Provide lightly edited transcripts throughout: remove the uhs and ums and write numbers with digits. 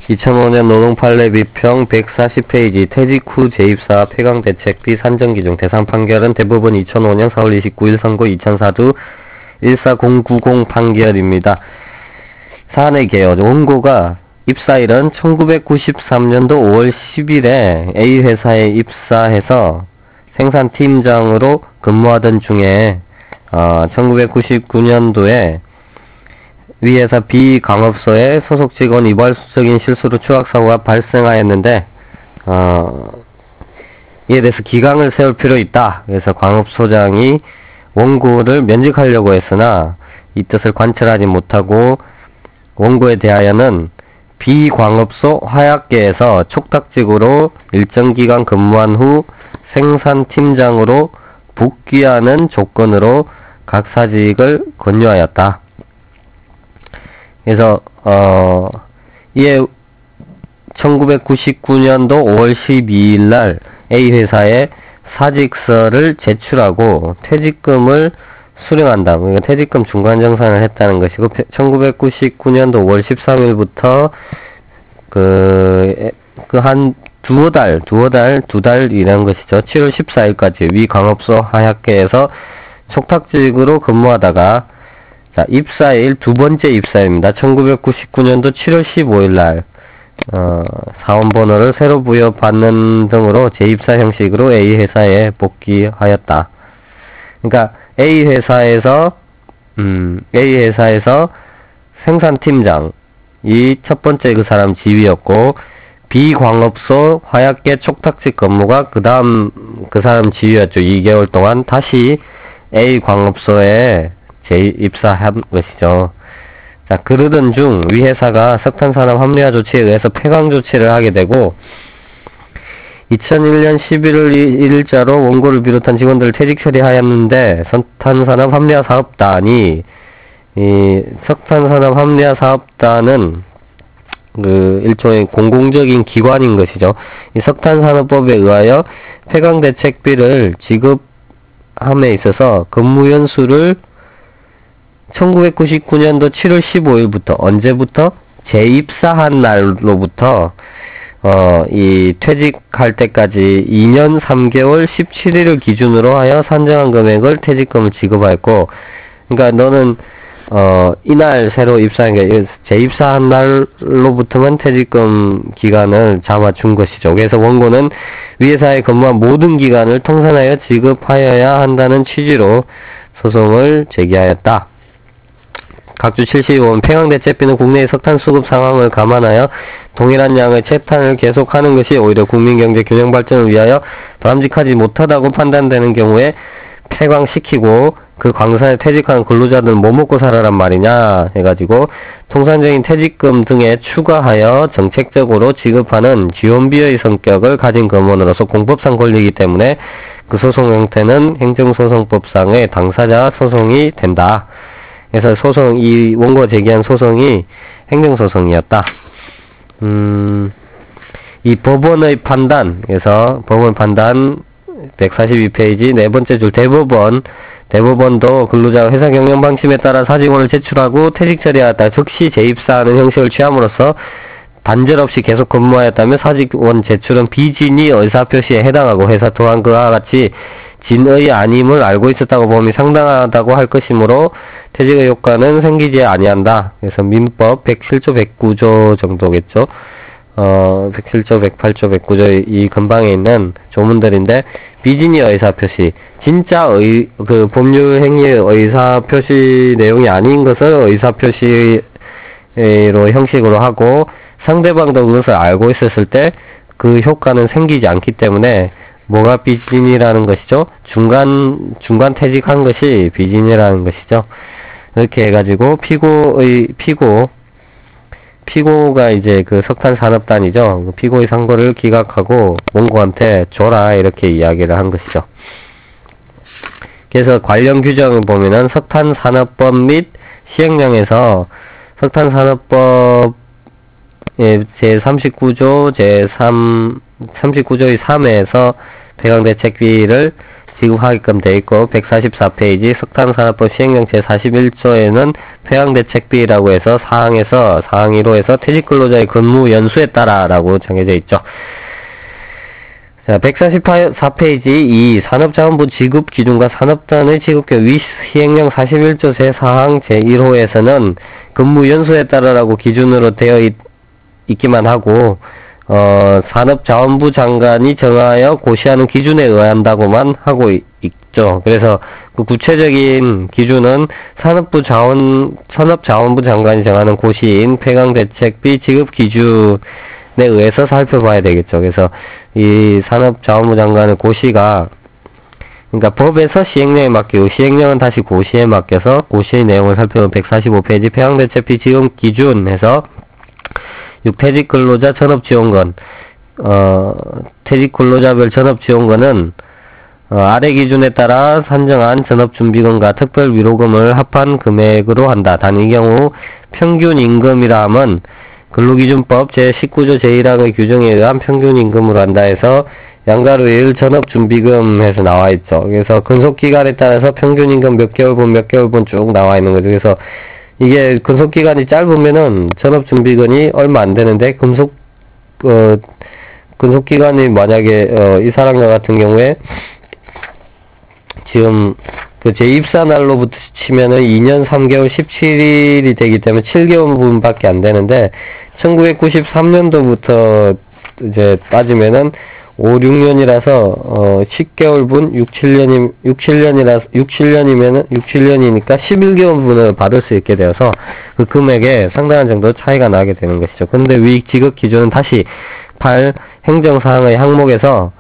2005년 노동판례 비평 140페이지 퇴직 후 재입사 폐강대책비 산정기준 대상 판결은 대부분 2005년 4월 29일 선고 2004두 14090 판결입니다. 사안의 개요. 원고가 입사일은 1993년도 5월 10일에 A회사에 입사해서 생산팀장으로 근무하던 중에 1999년도에 위 회사 B 광업소에 소속 직원 이발적인 실수로 추락사고가 발생하였는데 이에 대해서 기강을 세울 필요 있다. 그래서 광업소장이 원고를 면직하려고 했으나 이 뜻을 관철하지 못하고 원고에 대하여는 B 광업소 화약계에서 촉탁직으로 일정 기간 근무한 후 생산팀장으로 복귀하는 조건으로 각 사직을 권유하였다. 그래서 이에 1999년도 5월 12일 날 A회사에 사직서를 제출하고 퇴직금을 수령한다. 그러니까 퇴직금 중간정산을 했다는 것이고 1999년도 5월 13일부터 한 두어 달이라는 것이죠. 7월 14일까지 위 광업소 하약계에서 촉탁직으로 근무하다가 자, 입사일 두 번째 입사입니다. 1999년도 7월 15일 날 사원번호를 새로 부여받는 등으로 재입사 형식으로 A회사에 복귀하였다. 그러니까 A회사에서 생산팀장 이 첫 번째 그 사람 지위였고 B광업소 화약계 촉탁직 근무가 그 다음 그 사람 지위였죠. 2개월 동안 다시 A광업소에 재입사한 것이죠. 자, 그러던 중 위 회사가 석탄산업 합리화 조치에 의해서 폐강 조치를 하게 되고 2001년 11월 1일자로 원고를 비롯한 직원들을 퇴직 처리하였는데 석탄산업 합리화 사업단이 이 석탄산업 합리화 사업단은 그 일종의 공공적인 기관인 것이죠. 이 석탄산업법에 의하여 폐강대책비를 지급함에 있어서 근무연수를 1999년도 7월 15일부터 언제부터? 재입사한 날로부터 이 퇴직할 때까지 2년 3개월 17일을 기준으로 하여 산정한 금액을 퇴직금을 지급하였고, 그러니까 너는 이날 새로 입사한 게 재입사한 날로부터만 퇴직금 기간을 잡아준 것이죠. 그래서 원고는 위 회사에 근무한 모든 기간을 통산하여 지급하여야 한다는 취지로 소송을 제기하였다. 각주 72번 폐강대책비는 국내의 석탄 수급 상황을 감안하여 동일한 양의 채탄을 계속하는 것이 오히려 국민경제 균형 발전을 위하여 바람직하지 못하다고 판단되는 경우에 폐광시키고 그 광산에 퇴직하는 근로자들은 뭐 먹고 살아란 말이냐 해가지고 통상적인 퇴직금 등에 추가하여 정책적으로 지급하는 지원비의 성격을 가진 금원으로서 공법상 권리이기 때문에 그 소송 형태는 행정소송법상의 당사자 소송이 된다. 그래서 이 원고가 제기한 소송이 행정소송이었다. 이 법원의 판단, 그래서 법원 판단 142페이지 네 번째 줄 대법원도 근로자가 회사 경영 방침에 따라 사직원을 제출하고 퇴직 처리하였다. 즉시 재입사하는 형식을 취함으로써 단절 없이 계속 근무하였다며 사직원 제출은 비진의 의사표시에 해당하고 회사 또한 그와 같이 진의 아님을 알고 있었다고 봄이 상당하다고 할 것이므로 퇴직의 효과는 생기지 아니한다. 그래서 민법 107조 109조 정도겠죠. 107조 108조 109조 이 근방에 있는 조문들인데 비진의 의사표시 진짜 그 법률 행위의 의사표시 내용이 아닌 것을 의사표시로 형식으로 하고 상대방도 그것을 알고 있었을 때 그 효과는 생기지 않기 때문에 뭐가 비진이라는 것이죠? 중간 퇴직한 것이 비진이라는 것이죠. 이렇게 해가지고 피고가 이제 그 석탄산업단이죠. 피고의 상고를 기각하고 원고한테 줘라 이렇게 이야기를 한 것이죠. 그래서 관련 규정을 보면은 석탄산업법 및 시행령에서 석탄산업법 제39조 39조의 3에서 폐강대책비를 지급하게끔 되어 있고 144페이지 석탄산업법 시행령 제41조에는 폐강대책비라고 해서 사항 1호에서 퇴직근로자의 근무 연수에 따라라고 정해져 있죠. 자, 144페이지 2. 산업자원부 지급 기준과 산업단의 지급계획 위 시행령 41조 제4항 제1호에서는 근무 연수에 따라라고 기준으로 되어 있기만 하고 산업자원부 장관이 정하여 고시하는 기준에 의한다고만 하고 있죠. 그래서 그 구체적인 기준은 산업자원부 장관이 정하는 고시인 폐강대책비 지급 기준에 의해서 살펴봐야 되겠죠. 그래서 이 산업자원부 장관의 고시가 그러니까 법에서 시행령에 맡기고 시행령은 다시 고시에 맡겨서 고시의 내용을 살펴보면 145페이지 폐강대책비 지급 기준에서 6. 퇴직근로자 전업지원금 퇴직근로자별 전업지원금은 아래 기준에 따라 산정한 전업준비금과 특별위로금을 합한 금액으로 한다. 단 이 경우 평균임금이라 함은 근로기준법 제19조 제1항의 규정에 의한 평균임금으로 한다 해서 양가로일 전업준비금에서 나와 있죠. 그래서 근속기간에 따라서 평균임금 몇 개월분 쭉 나와 있는 거죠. 그래서 이게 근속기간이 짧으면은 전업준비금이 얼마 안 되는데 근속기간이 만약에 이 사람과 같은 경우에 지금 그 재입사 날로부터 치면은 2년 3개월 17일이 되기 때문에 7개월분밖에 안 되는데 1993년도부터 이제 따지면은 5, 6년이라서 10개월분 6,7년이니까 11개월분을 받을 수 있게 되어서 그 금액에 상당한 정도 차이가 나게 되는 것이죠. 근데 위 지급 기준은 다시 8 행정사항의 항목에서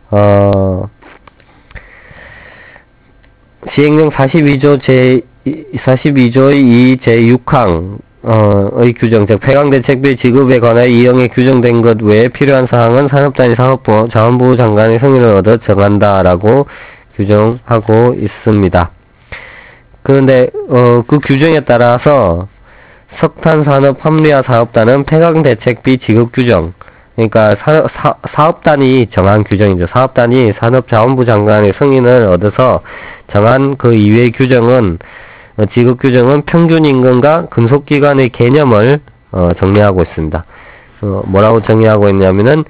시행령 42조의 2 제6항 의 규정, 즉 폐강대책비 지급에 관하여 이형에 규정된 것 외에 필요한 사항은 산업단위 자원부 장관의 승인을 얻어 정한다라고 규정하고 있습니다. 그런데 그 규정에 따라서 석탄산업 합리화 사업단은 폐강대책비 지급 규정, 그러니까 사업단이 정한 규정이죠. 사업단이 산업자원부 장관의 승인을 얻어서 정한 그 이외의 규정은 지급 규정은 평균임금과 근속기간의 개념을 정리하고 있습니다. 뭐라고 정리하고 있냐면은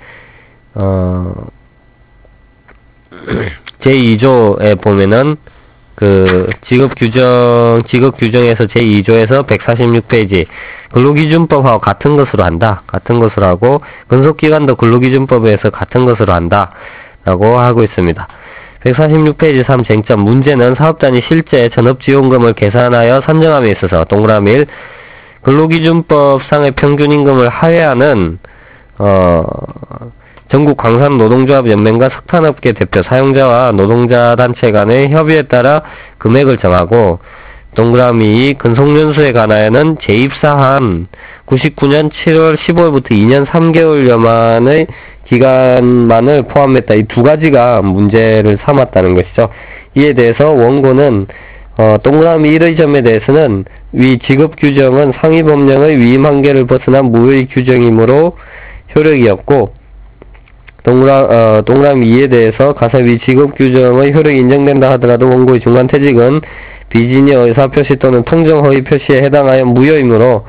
제2조에 보면은 그 지급 규정에서 제2조에서 146페이지 근로기준법하고 같은 것으로 한다. 같은 것으로 하고 근속기간도 근로기준법에서 같은 것으로 한다. 라고 하고 있습니다. 146페이지 3 쟁점 문제는 사업단이 실제 전업지원금을 계산하여 산정함에 있어서 동그라미 1 근로기준법상의 평균임금을 하회하는 전국 광산노동조합연맹과 석탄업계 대표 사용자와 노동자 단체 간의 협의에 따라 금액을 정하고 동그라미 2 근속연수에 관하여는 재입사한 99년 7월 15일부터 2년 3개월여만의 기간만을 포함했다. 이 두 가지가 문제를 삼았다는 것이죠. 이에 대해서 원고는 동그라미 1의 점에 대해서는 위 지급 규정은 상위 법령의 위임 한계를 벗어난 무의 규정이므로 효력이 없고 동그라미 2에 대해서 가사 위 지급 규정의 효력이 인정된다 하더라도 원고의 중간퇴직은 비진의 의사표시 또는 통정허위 표시에 해당하여 무효이므로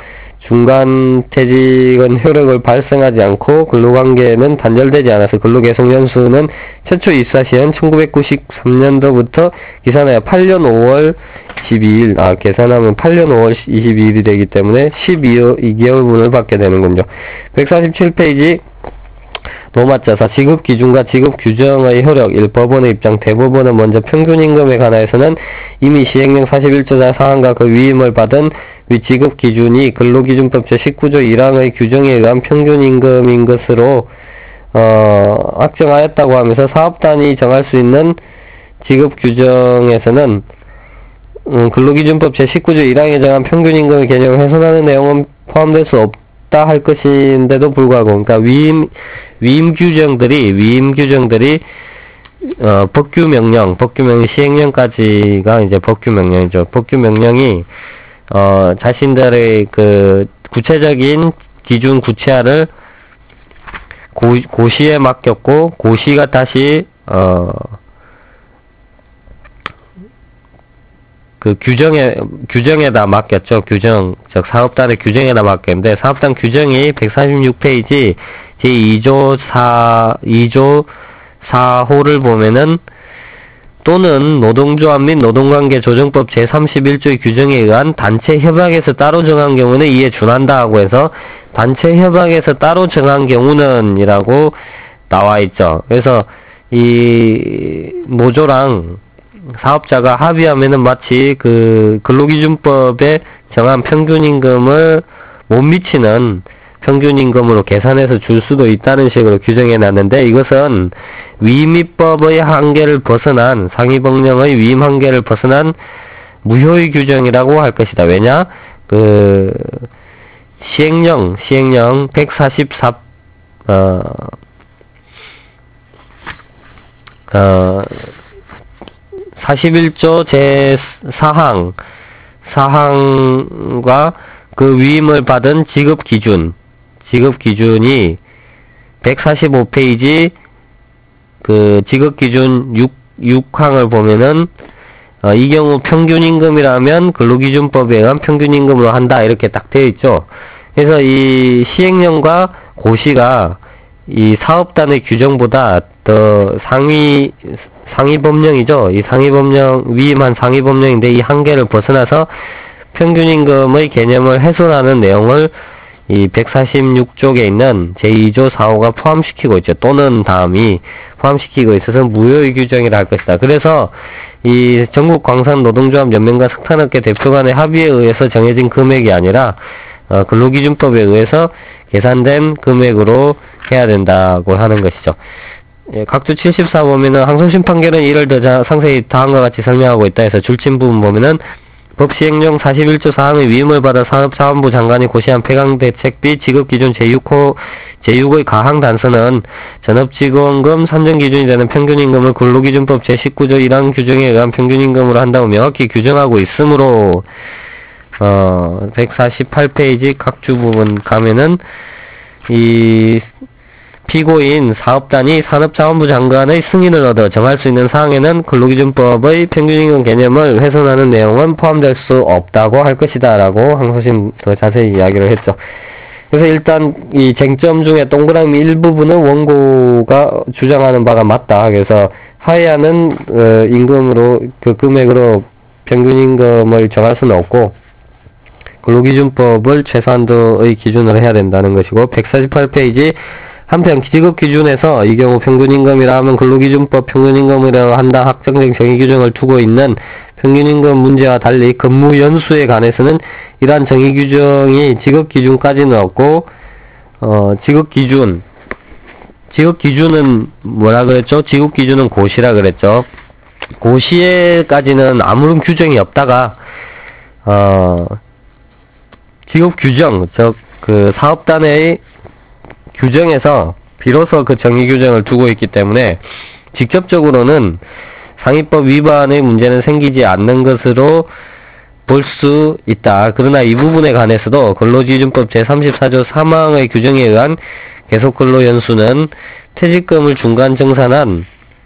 중간퇴직은 효력을 발생하지 않고 근로관계는 단절되지 않아서 근로계속연수는 최초 입사 시한 1993년도부터 계산하여 8년 5월 12일 계산하면 8년 5월 22일이 되기 때문에 12개월분을 받게 되는군요. 147페이지 노마자사 지급기준과 지급규정의 효력 1. 법원의 입장 대법원은 먼저 평균임금에 관하여서는 이미 시행령 41조 사항과 그 위임을 받은 위 지급기준이 근로기준법 제19조 1항의 규정에 의한 평균임금인 것으로 확정하였다고 하면서 사업단이 정할 수 있는 지급규정에서는 근로기준법 제19조 1항에 정한 평균임금의 개념을 훼손하는 내용은 포함될 수 없다 할 것인데도 불구하고 그러니까 위임 규정들이 법규명령 시행령까지가 이제 법규명령이죠. 법규명령이 자신들의 그 구체적인 기준 구체화를 고시에 맡겼고 고시가 다시 그 규정에다 맡겼죠. 즉 사업단의 규정에다 맡겼는데, 사업단 규정이 146페이지 제2조 4호를 보면은, 또는 노동조합 및 노동관계 조정법 제31조의 규정에 의한 단체 협약에서 따로 정한 경우는 이에 준한다 하고 해서, 단체 협약에서 따로 정한 경우는 이라고 나와 있죠. 그래서 이 노조랑 사업자가 합의하면은 마치 그 근로기준법에 정한 평균임금을 못 미치는 평균임금으로 계산해서 줄 수도 있다는 식으로 규정해 놨는데, 이것은 위임입법의 한계를 벗어난, 상위법령의 위임 한계를 벗어난 무효의 규정이라고 할 것이다. 왜냐? 그 시행령 41조 제4항과 그 위임을 받은 지급기준이 145페이지 그 지급기준 6항을 보면은, 이 경우 평균임금이라면 근로기준법에 의한 평균임금으로 한다, 이렇게 딱 되어 있죠. 그래서 이 시행령과 고시가 이 사업단의 규정보다 더 상위법령이죠. 이 상위법령, 위임한 상위법령인데 이 한계를 벗어나서 평균임금의 개념을 훼손하는 내용을 이 146쪽에 있는 제2조 4호가 포함시키고 있죠. 또는 다음이 포함시키고 있어서 무효의 규정이라 할 것이다. 그래서 이 전국광산노동조합연맹과 석탄업계 대표 간의 합의에 의해서 정해진 금액이 아니라 근로기준법에 의해서 계산된 금액으로 해야 된다고 하는 것이죠. 각주 74 보면은 항소심 판결은 이를 더 상세히 다음과 같이 설명하고 있다 해서 줄침 부분 보면은, 법시행령 41조 4항의 위임을 받아 산업자원부 장관이 고시한 폐강대책비 지급기준 제6의 가항 단서는 전업직원금 산정기준이 되는 평균임금을 근로기준법 제19조 1항 규정에 의한 평균임금으로 한다고 명확히 규정하고 있으므로 148페이지 각주 부분 가면은 이 피고인 사업단이 산업자원부 장관의 승인을 얻어 정할 수 있는 사항에는 근로기준법의 평균임금 개념을 훼손하는 내용은 포함될 수 없다고 할 것이다 라고 항소심 더 자세히 이야기를 했죠. 그래서 일단 이 쟁점 중에 동그라미 일부분은 원고가 주장하는 바가 맞다. 그래서 하회하는 임금으로 그 금액으로 평균임금을 정할 수는 없고 근로기준법을 최소한도의 기준으로 해야 된다는 것이고, 148페이지 한편 지급기준에서 이 경우 평균임금이라 하면 근로기준법 평균임금이라고 한다 확정된 정의규정을 두고 있는 평균임금 문제와 달리 근무연수에 관해서는 이러한 정의규정이 지급기준까지는 없고, 지급기준은 뭐라 그랬죠? 지급기준은 고시라 그랬죠. 고시에까지는 아무런 규정이 없다가 지급규정, 즉 그 사업단의 규정에서 비로소 그 정의규정을 두고 있기 때문에 직접적으로는 상위법 위반의 문제는 생기지 않는 것으로 볼 수 있다. 그러나 이 부분에 관해서도 근로기준법 제34조 3항의 규정에 의한 계속근로연수는 퇴직금을 중간 정산한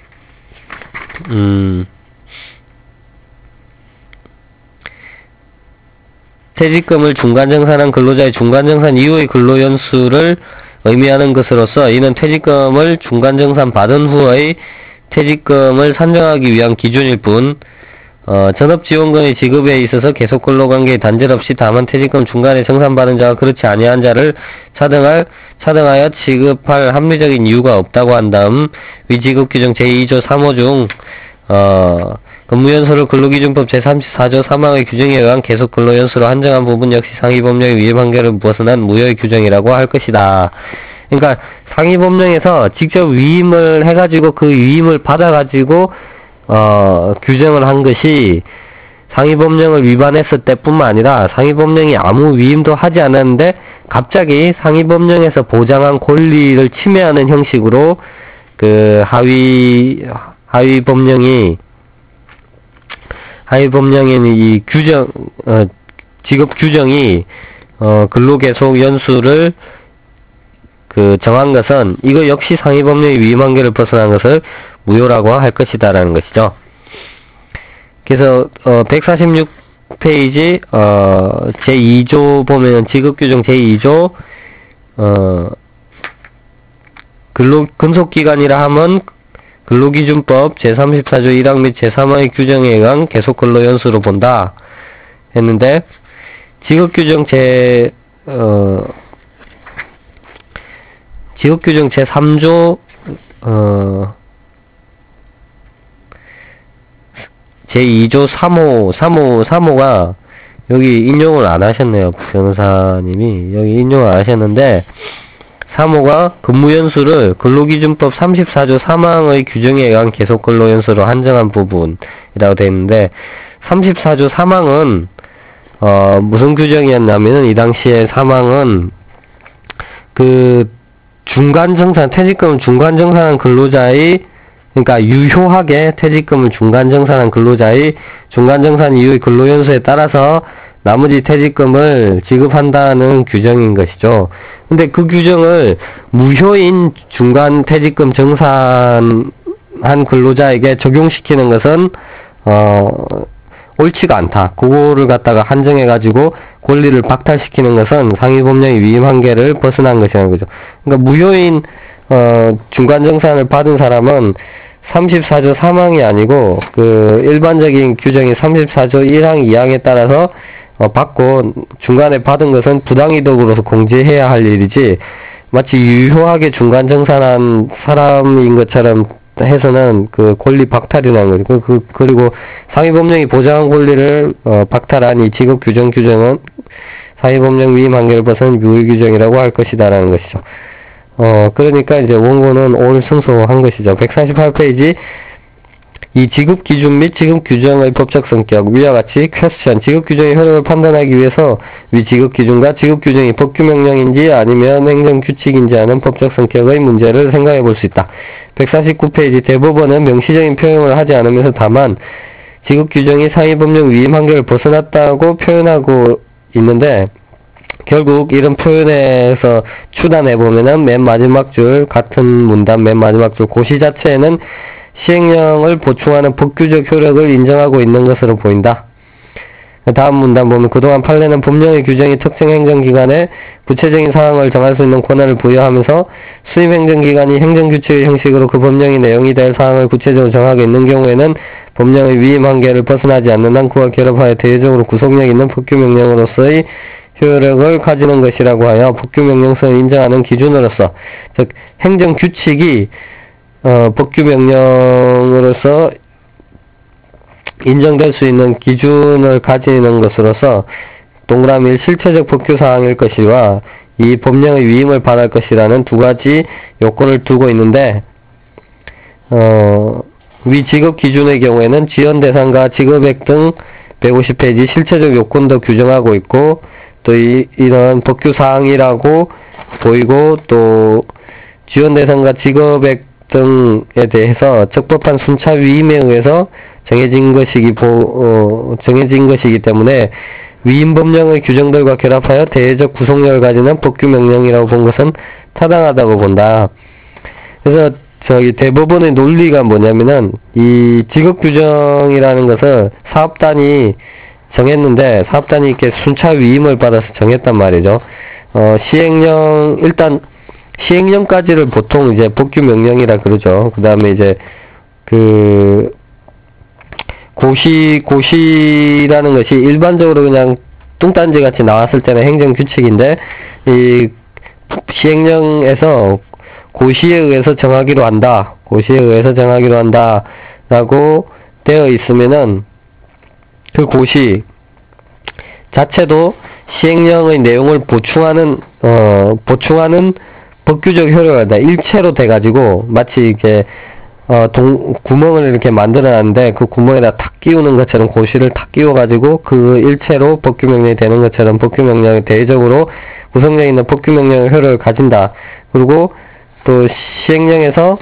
퇴직금을 중간정산한 근로자의 중간정산 이후의 근로연수를 의미하는 것으로서 이는 퇴직금을 중간정산 받은 후의 퇴직금을 산정하기 위한 기준일 뿐, 전업지원금의 지급에 있어서 계속근로관계의 단절 없이 다만 퇴직금 중간에 정산받은 자와 그렇지 아니한 자를 차등하여 지급할 합리적인 이유가 없다고 한 다음 위지급규정 제2조 3호 중 근무연수를 근로기준법 제34조 3항의 규정에 의한 계속근로연수로 한정한 부분 역시 상위법령의 위임한계를 벗어난 무효의 규정이라고 할 것이다. 그러니까 상위법령에서 직접 위임을 해가지고 그 위임을 받아가지고 규정을 한 것이 상위법령을 위반했을 때뿐만 아니라 상위법령이 아무 위임도 하지 않았는데 갑자기 상위법령에서 보장한 권리를 침해하는 형식으로 그 하위법령인 이 규정, 지급 규정이, 근로계속 연수를, 정한 것은, 이거 역시 상위법령의 위임한계를 벗어난 것을 무효라고 할 것이다라는 것이죠. 그래서 146페이지 제2조 보면은 지급규정 제2조 근속기간이라 하면 근로기준법 제34조 1항 및 제3항의 규정에 의한 계속 근로연수로 본다 했는데, 지급규정 지급규정 제3조 제2조 3호가 여기 인용을 안 하셨네요. 변호사님이 여기 인용을 안 하셨는데, 3호가 근무연수를 근로기준법 34조 3항의 규정에 의한 계속 근로연수로 한정한 부분이라고 되어 있는데, 34조 3항은 무슨 규정이었냐면은 이 당시에 3항은 그 중간정산, 퇴직금을 중간정산한 근로자의, 그러니까 유효하게 퇴직금을 중간정산한 근로자의 중간정산 이후의 근로연수에 따라서 나머지 퇴직금을 지급한다는 규정인 것이죠. 근데 그 규정을 무효인 중간 퇴직금 정산한 근로자에게 적용시키는 것은 옳지가 않다. 그거를 갖다가 한정해가지고 권리를 박탈시키는 것은 상위법령의 위임 한계를 벗어난 것이라는 거죠. 그러니까 무효인 중간정산을 받은 사람은 34조 3항이 아니고 그 일반적인 규정이 34조 1항 2항에 따라서 받고 중간에 받은 것은 부당이득으로서 공제해야 할 일이지, 마치 유효하게 중간정산한 사람인 것처럼 해서는 그 권리 박탈이라는 거죠. 그리고 상위법령이 보장한 권리를 박탈한 이 지급규정은 상위법령 위임 한계를 벗은 유의규정이라고 할 것이다라는 것이죠. 그러니까 이제 원고는 올 승소한 것이죠. 148페이지 이 지급기준 및 지급규정의 법적 성격, 위와 같이 퀘스천, 지급규정의 효력을 판단하기 위해서 위 지급기준과 지급규정이 법규명령인지 아니면 행정규칙인지 하는 법적 성격의 문제를 생각해 볼 수 있다. 149페이지 대법원은 명시적인 표현을 하지 않으면서 다만 지급규정이 상위법령 위임 한계를 벗어났다고 표현하고 있는데, 결국 이런 표현에서 추단해보면은 맨 마지막 줄, 같은 문단 맨 마지막 줄 고시 자체에는 시행령을 보충하는 법규적 효력을 인정하고 있는 것으로 보인다. 다음 문단 보면 그동안 판례는 법령의 규정이 특정 행정기관에 구체적인 사항을 정할 수 있는 권한을 부여하면서 수임 행정기관이 행정규칙의 형식으로 그 법령의 내용이 될 사항을 구체적으로 정하고 있는 경우에는 법령의 위임 한계를 벗어나지 않는 한 그와 결합하여 대외적으로 구속력 있는 법규명령으로서의 효력을 가지는 것이라고 하여 법규명령성을 인정하는 기준으로서, 즉 행정규칙이 법규명령으로서 인정될 수 있는 기준을 가지는 것으로서 동그라미 1 실체적 법규사항일 것이와 이 법령의 위임을 받을 것이라는 두 가지 요건을 두고 있는데, 위 지급 기준의 경우에는 지원 대상과 지급액 등 150페이지 실체적 요건도 규정하고 있고, 또 이런 법규사항이라고 보이고, 또 지원 대상과 지급액 등에 대해서 적법한 순차 위임에 의해서 정해진 것이기 때문에 위임 법령의 규정들과 결합하여 대외적 구속력을 가지는 법규 명령이라고 본 것은 타당하다고 본다. 그래서 대법원의 논리가 뭐냐면은 이 지급 규정이라는 것을 사업단이 정했는데, 사업단이 이렇게 순차 위임을 받아서 정했단 말이죠. 일단 시행령까지를 보통 이제 법규 명령이라 그러죠. 그 다음에 이제 고시라는 것이 일반적으로 그냥 뚱딴지 같이 나왔을 때는 행정규칙인데, 이 시행령에서 고시에 의해서 정하기로 한다, 라고 되어 있으면은 그 고시 자체도 시행령의 내용을 보충하는 법규적 효력을 한다. 일체로 돼가지고 마치 이렇게 구멍을 이렇게 만들어놨는데 그 구멍에다 탁 끼우는 것처럼 고시를 탁 끼워가지고 그 일체로 법규명령이 되는 것처럼 법규명령이 대외적으로 구성력 있는 법규명령의 효력을 가진다. 그리고 또 시행령에서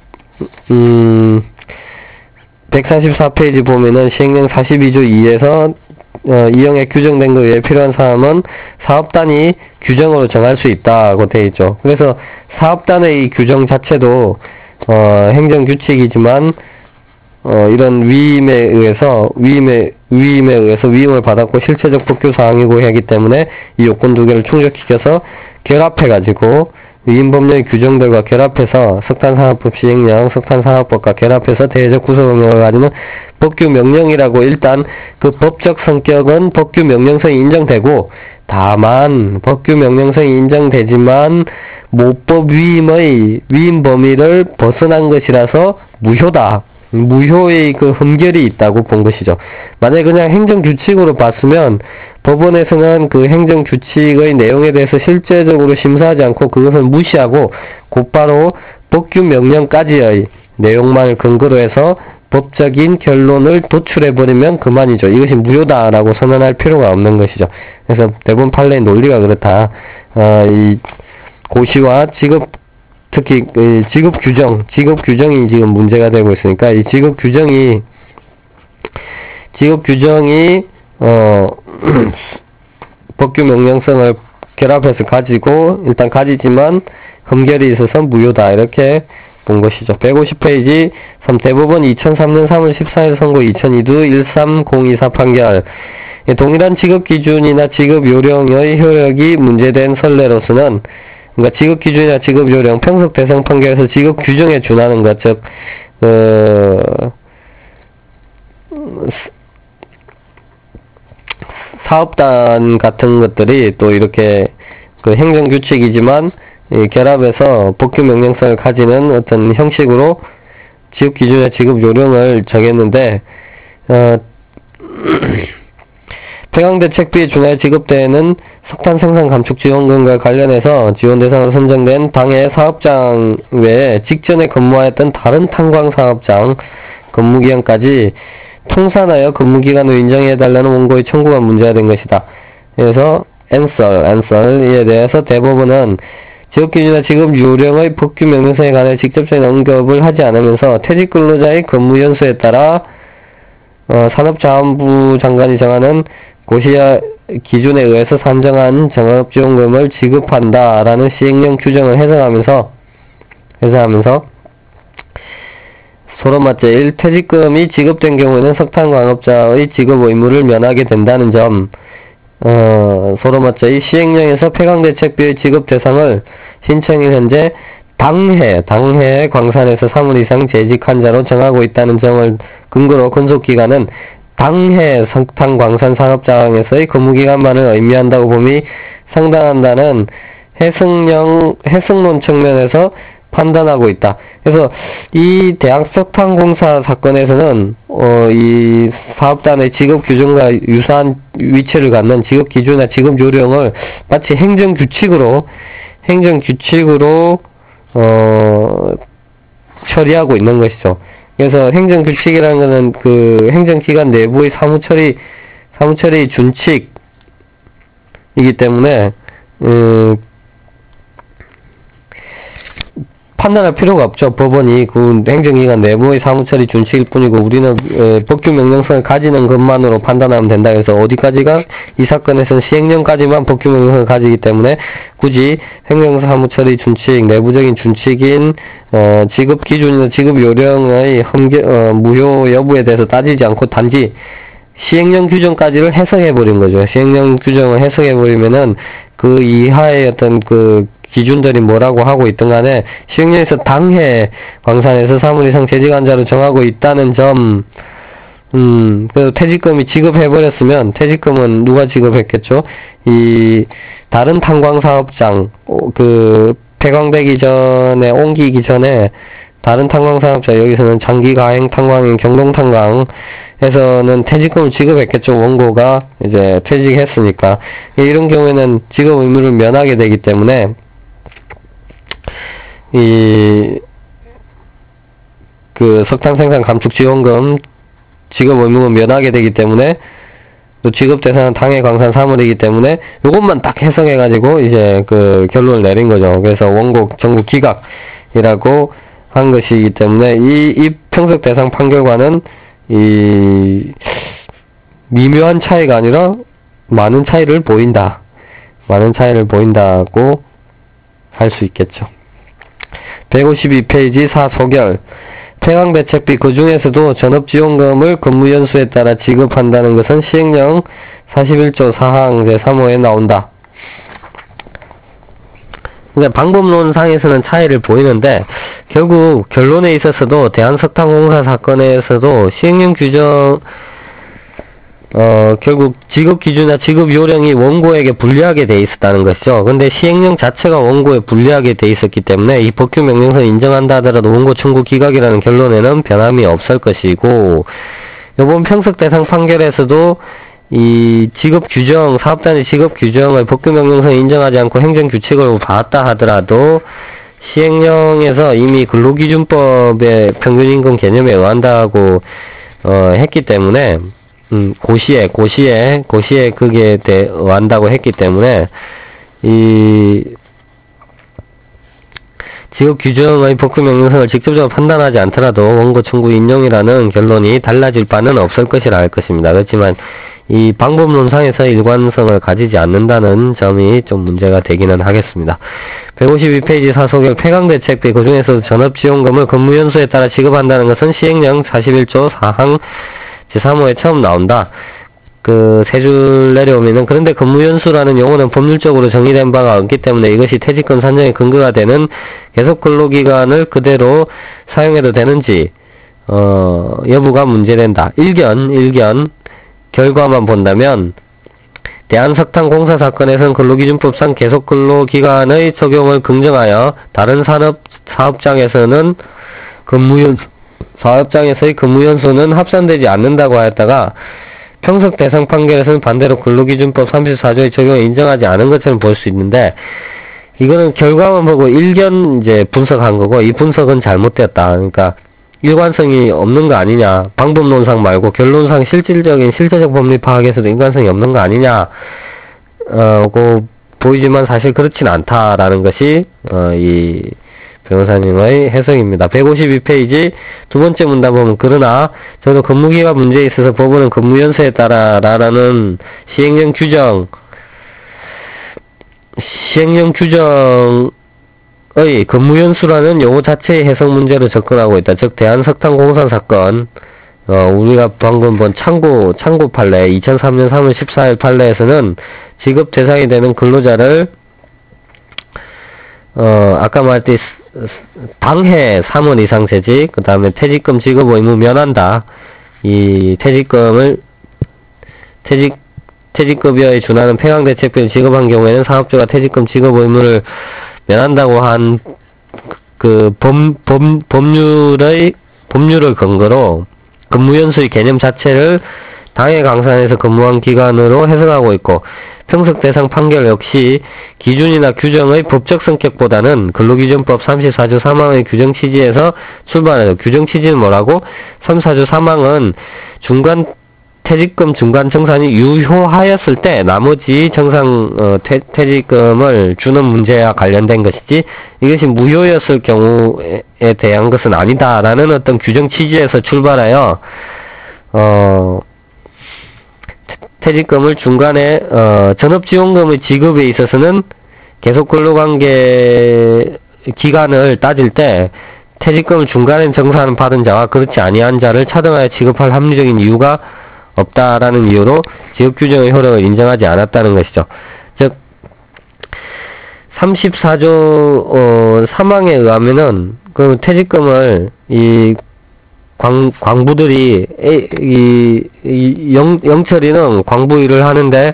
144페이지 보면은 시행령 42조 2에서 이형에 규정된 것에 의해 필요한 사항은 사업단이 규정으로 정할 수 있다고 되어 있죠. 그래서 사업단의 이 규정 자체도 행정규칙이지만 이런 위임에 의해서 위임을 받았고 실체적 복귀 사항이고 하기 때문에 이 요건 두 개를 충족시켜서 결합해가지고 위임법령의 규정들과 결합해서 석탄산업법 시행령, 석탄산업법과 결합해서 대외적 구속력을 가지는 법규명령이라고 일단 그 법적 성격은 법규명령성이 인정되고 다만 법규명령성이 인정되지만 모법 위임의 위임 범위를 벗어난 것이라서 무효다. 무효의 그 흠결이 있다고 본 것이죠. 만약에 그냥 행정규칙으로 봤으면 법원에서는 그 행정규칙의 내용에 대해서 실제적으로 심사하지 않고 그것을 무시하고 곧바로 법규명령까지의 내용만을 근거로 해서 법적인 결론을 도출해버리면 그만이죠. 이것이 무효다라고 선언할 필요가 없는 것이죠. 그래서 대부분 판례의 논리가 그렇다. 이 고시와 특히 직업 규정이 지금 문제가 되고 있으니까 이 직업 규정이 법규 명령성을 결합해서 가지고 일단 가지지만 흠결이 있어서 무효다 이렇게 본 것이죠. 150페이지 3 대법원 2003년 3월 14일 선고 2002도 130224 판결 동일한 직업 기준이나 직업 요령의 효력이 문제된 선례로서는 그러니까 직업 기준이나 직업 요령, 평속 대상 판결에서 직업 규정에 준하는 것, 즉 사업단 같은 것들이 또 이렇게 그 행정규칙이지만 결합해서 법규 명령성을 가지는 어떤 형식으로 직업 기준이나 직업 요령을 정했는데 폐광대책비에 준하여 지급되는 석탄 생산 감축 지원금과 관련해서 지원 대상으로 선정된 당해 사업장 외에 직전에 근무하였던 다른 탄광 사업장 근무기간까지 통산하여 근무기간을 인정해달라는 원고의 청구가 문제가 된 것이다. 그래서 answer에 대해서 대법원은 직업기준이나 직업요령의 법규 명령성에 관해 직접적인 언급을 하지 않으면서 퇴직근로자의 근무연수에 따라 산업자원부 장관이 정하는 고시와 기준에 의해서 산정한 정업지원금을 지급한다라는 시행령 규정을 해석하면서 소론맞제 1. 퇴직금이 지급된 경우에는 석탄광업자의 지급 의무를 면하게 된다는 점 소론맞제 2. 시행령에서 폐광대책비의 지급 대상을 신청인 현재 당해 광산에서 3월 이상 재직한 자로 정하고 있다는 점을 근거로 근속기간은 당해 석탄광산 산업장에서의 근무기간만을 의미한다고 봄이 상당한다는 해석론 측면에서 판단하고 있다. 그래서 이 대학석탄공사 사건에서는 이 사업단의 직업 규정과 유사한 위치를 갖는 직업 기준이나 직업 요령을 마치 행정규칙으로 처리하고 있는 것이죠. 그래서 행정규칙이라는 것은 그 행정기관 내부의 사무처리 준칙이기 때문에 판단할 필요가 없죠. 법원이 그 행정기관 내부의 사무처리 준칙일 뿐이고 우리는 법규 명령성을 가지는 것만으로 판단하면 된다. 그래서 어디까지가 이 사건에서는 시행령까지만 법규 명령성을 가지기 때문에 굳이 행정사무처리 준칙, 내부적인 준칙인 지급 기준이나 지급 요령의 무효 여부에 대해서 따지지 않고 단지 시행령 규정까지를 해석해버린 거죠. 시행령 규정을 해석해버리면은 그 이하의 어떤 그 기준들이 뭐라고 하고 있든 간에 시행령에서 당해 광산에서 3월 이상 재직한 자로 정하고 있다는 점, 그래서 퇴직금이 지급해버렸으면 퇴직금은 누가 지급했겠죠? 이 다른 탄광사업장, 그 폐광되기 전에 옮기기 전에 다른 탄광사업자 여기서는 장기가행 탄광인 경동탄광에서는 퇴직금을 지급했겠죠. 원고가 이제 퇴직했으니까 이런 경우에는 지급 의무를 면하게 되기 때문에 그 석탄 생산 감축 지원금 지급 의무는 면하게 되기 때문에 또 지급 대상은 당해 광산 사물이기 때문에 요것만 딱 해석해가지고 이제 그 결론을 내린 거죠. 그래서 원고 정부 기각이라고 한 것이기 때문에 이 평속 대상 판결과는 이 미묘한 차이가 아니라 많은 차이를 보인다고 할 수 있겠죠. 152페이지 4 소결 폐강대책비 그 중에서도 전업지원금을 근무연수에 따라 지급한다는 것은 시행령 41조 4항 제3호에 나온다. 그러니까 방법론상에서는 차이를 보이는데 결국 결론에 있어서도 대한석탄공사 사건에서도 시행령 규정 결국 지급기준이나 지급요령이 원고에게 불리하게 돼 있었다는 것이죠. 근데 시행령 자체가 원고에 불리하게 돼 있었기 때문에 이 법규명령서를 인정한다 하더라도 원고 청구 기각이라는 결론에는 변함이 없을 것이고, 이번 평석대상 판결에서도 이 지급규정, 사업단위 지급규정을 법규명령서에 인정하지 않고 행정규칙으로 봤다 하더라도 시행령에서 이미 근로기준법의 평균임금 개념에 의한다고 했기 때문에 고시에 그게 의한다고 했기 때문에 이 지급 규정의 법규 명령성을 직접적으로 판단하지 않더라도 원고 청구 인용이라는 결론이 달라질 바는 없을 것이라 할 것입니다. 그렇지만 이 방법론상에서 일관성을 가지지 않는다는 점이 좀 문제가 되기는 하겠습니다. 152페이지 사소결 폐강대책비 그 중에서도 전업지원금을 근무연수에 따라 지급한다는 것은 시행령 41조 4항 제3호에 처음 나온다. 그 세 줄 내려오면은, 그런데 근무연수라는 용어는 법률적으로 정의된 바가 없기 때문에 이것이 퇴직금 산정의 근거가 되는 계속 근로기간을 그대로 사용해도 되는지 여부가 문제된다. 일견 결과만 본다면 대한석탄공사 사건에서는 근로기준법상 계속 근로기간의 적용을 긍정하여 다른 사업장에서의 근무연수는 합산되지 않는다고 하였다가 평석 대상 판결에서는 반대로 근로기준법 34조의 적용을 인정하지 않은 것처럼 볼 수 있는데, 이거는 결과만 보고 일견 이제 분석한 거고, 이 분석은 잘못되었다. 그러니까 일관성이 없는 거 아니냐, 방법론상 말고 결론상 실제적 법리 파악에서도 일관성이 없는 거 아니냐 고 보이지만 사실 그렇진 않다라는 것이 이 변호사님의 해석입니다. 152페이지 두 번째 문단 보면, 그러나 저도 근무기간 문제에 있어서 법원은 근무연수에 따라라는 시행령 규정의 근무연수라는 용어 자체의 해석 문제로 접근하고 있다. 즉 대한석탄공사 사건, 우리가 방금 본 창구 판례 2003년 3월 14일 판례에서는 지급 대상이 되는 근로자를 아까 말했듯이 당해 3원 이상 재직, 그 다음에 퇴직금 지급 의무 면한다. 이 퇴직급여에 준하는 폐강대책비를 지급한 경우에는 사업주가 퇴직금 지급 의무를 면한다고 한 그 법률을 근거로 근무연수의 개념 자체를 당해 강산에서 근무한 기간으로 해석하고 있고, 평석 대상 판결 역시 기준이나 규정의 법적 성격보다는 근로기준법 34조 3항의 규정 취지에서 출발하죠. 규정 취지는 뭐라고? 34조 3항은 퇴직금 중간 정산이 유효하였을 때 나머지 퇴직금을 주는 문제와 관련된 것이지, 이것이 무효였을 경우에 대한 것은 아니다라는 어떤 규정 취지에서 출발하여 퇴직금을 중간에 전업지원금의 지급에 있어서는 계속 근로관계 기간을 따질 때 퇴직금을 중간에 정산을 받은 자와 그렇지 아니한 자를 차등하여 지급할 합리적인 이유가 없다라는 이유로 지급규정의 효력을 인정하지 않았다는 것이죠. 즉 34조 3항에 의하면은 그 퇴직금을 이 광부들이 영철이는 광부 일을 하는데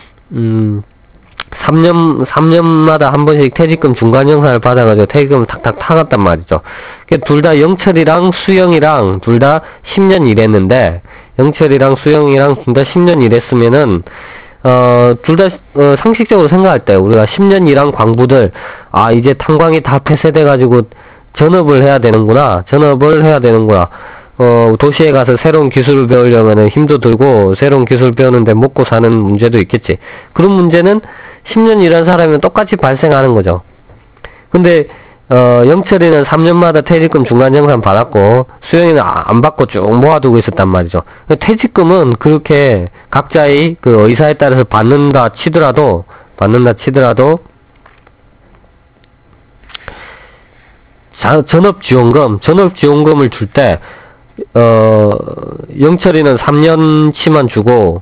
3년마다 한 번씩 퇴직금 중간 정산을 받아가지고 퇴직금을 탁탁 타갔단 말이죠. 둘 다 영철이랑 수영이랑 둘 다 10년 일했는데, 영철이랑 수영이랑 둘 다 10년 일했으면은 둘 다 상식적으로 생각할 때 우리가 10년 일한 광부들, 이제 탄광이 다 폐쇄돼가지고 전업을 해야 되는구나. 도시에 가서 새로운 기술을 배우려면 힘도 들고 새로운 기술 배우는데 먹고 사는 문제도 있겠지. 그런 문제는 10년 일한 사람이면 똑같이 발생하는 거죠. 근데 영철이는 3년마다 퇴직금 중간정산 받았고 수영이는 안 받고 쭉 모아두고 있었단 말이죠. 퇴직금은 그렇게 각자의 그 의사에 따라서 받는다 치더라도 전업지원금을 줄 때, 영철이는 3년치만 주고,